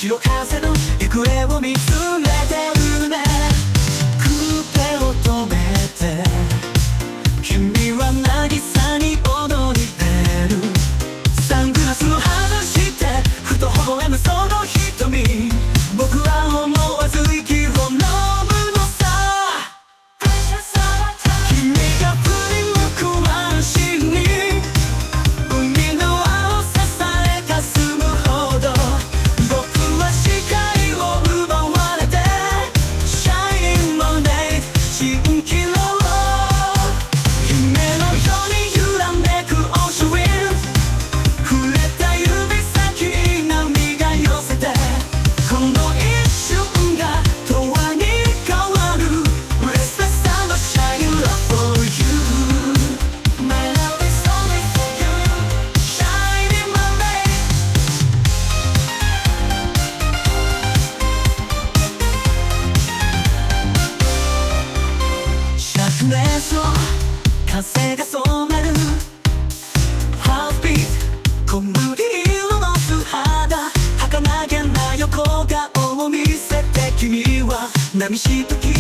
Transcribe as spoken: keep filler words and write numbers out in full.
潮風の行方を見つめてるね。クーペを止めて君は渚に踊り出る。サングラスを外してふと微笑むその瞳、僕は思わず息を飲むのさ。君が振り向く安心に海の青ささえかすむほど、僕は視界を奪われてシャインマネー蜃気楼、夢のように揺らめくオーシャンウィンド、触れた指先波が寄せてこの一瞬が永遠に変わる。 Restless summer shining love for you, My love is only for you, shining my way。 灼熱の風が染めるハートビート、小麦色の素肌、儚げな横顔を見せて君は波しとき